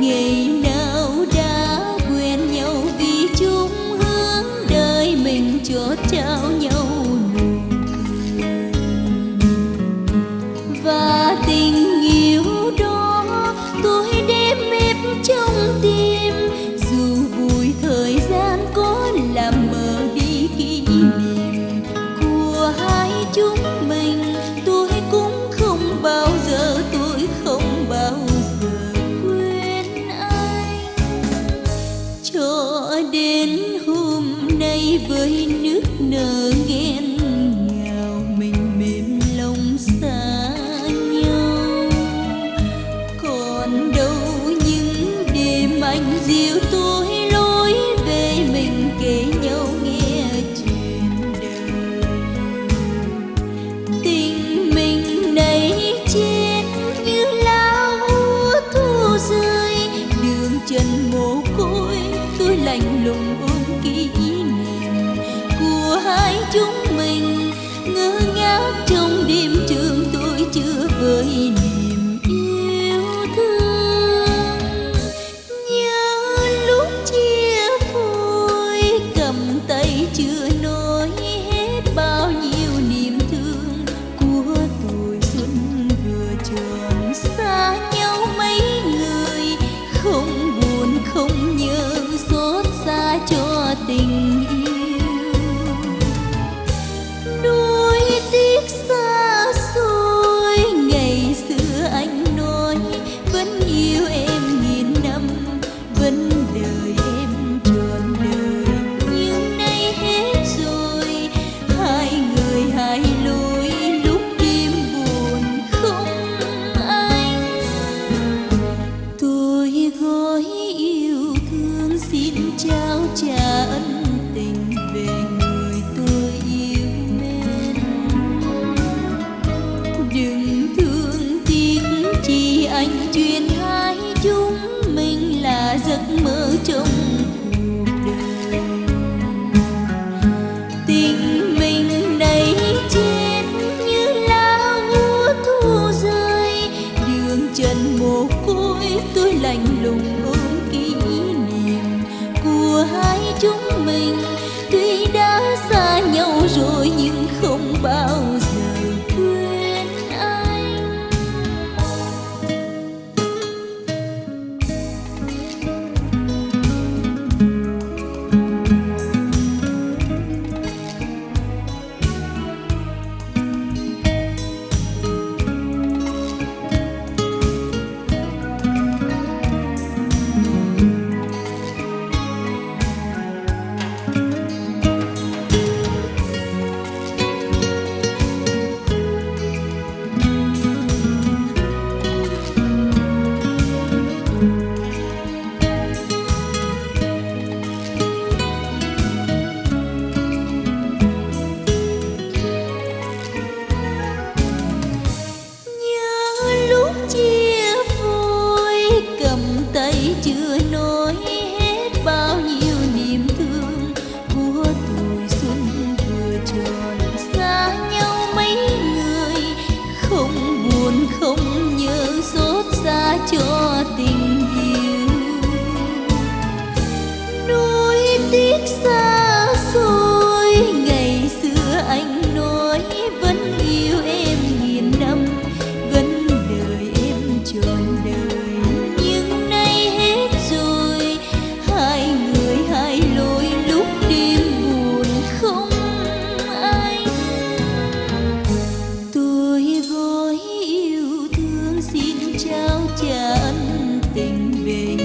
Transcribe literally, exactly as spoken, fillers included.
ngày nào đã quen nhau vì chung hướng đời mình chót trao nhau nụ cười. Và tình yêu đó tôi đem ép trong tim, dù vui thời gian có làm mờ đi kỷ niệm của hai chúng mình. Tôi cũng không bao giờ, tôi không bao giờ quên anh. Cho đến hôm nay với nước nở nghẹn ngào, mình mềm lòng xa nhau. Còn đâu những đêm anh dìu tôi lối về, mình kể nhau nghe chuyện đời. Tình mình này chết như lá úa thu rơi, đường chân mồ côi tôi lạnh lùng ôm kỷ niệm của hai chúng mình. Ngơ ngác trong đêm trường tôi chưa vơi niềm yêu thương. Nhớ lúc chia phôi cầm tay chưa nói hết bao nhiêu niềm thương của tuổi xuân vừa tròn. Xa nhau mấy người không buồn không nhớ, xót xa cho tình yêu. Nuối tiếc xa xôi ngày xưa anh nói vẫn yêu em nghìn năm, vẫn đợi em trọn đời. Nhưng nay hết rồi, hai người hai lối, lúc đêm buồn không anh. Tôi gói yêu thương xin trao trả ân tình về người tôi yêu mến. Đừng thương tiếc chỉ anh, chuyện hai chúng mình là giấc mơ trong cuộc đời. Tình mình này chết như lá úa thu rơi, đường chân mồ côi tôi lạnh lùng ôm kỷ niệm của hai chúng mình. Tuy đã xa nhau rồi nhưng không bao giờ quên anh. Nhớ lúc chia phôi cầm tay chưa nói hết bao nhiêu niềm thương của tuổi xuân vừa tròn. Xa nhau mấy người không buồn không nhớ, xót xa cho tình yêu. Nuối tiếc xa xôi ngày xưa anh nói vẫn yêu em nghìn năm, vẫn đợi em trọn đời. Nhưng nay hết rồi, hai người hai lối, lúc đêm buồn không anh. Tôi gói yêu thương xin trao trả ân tình về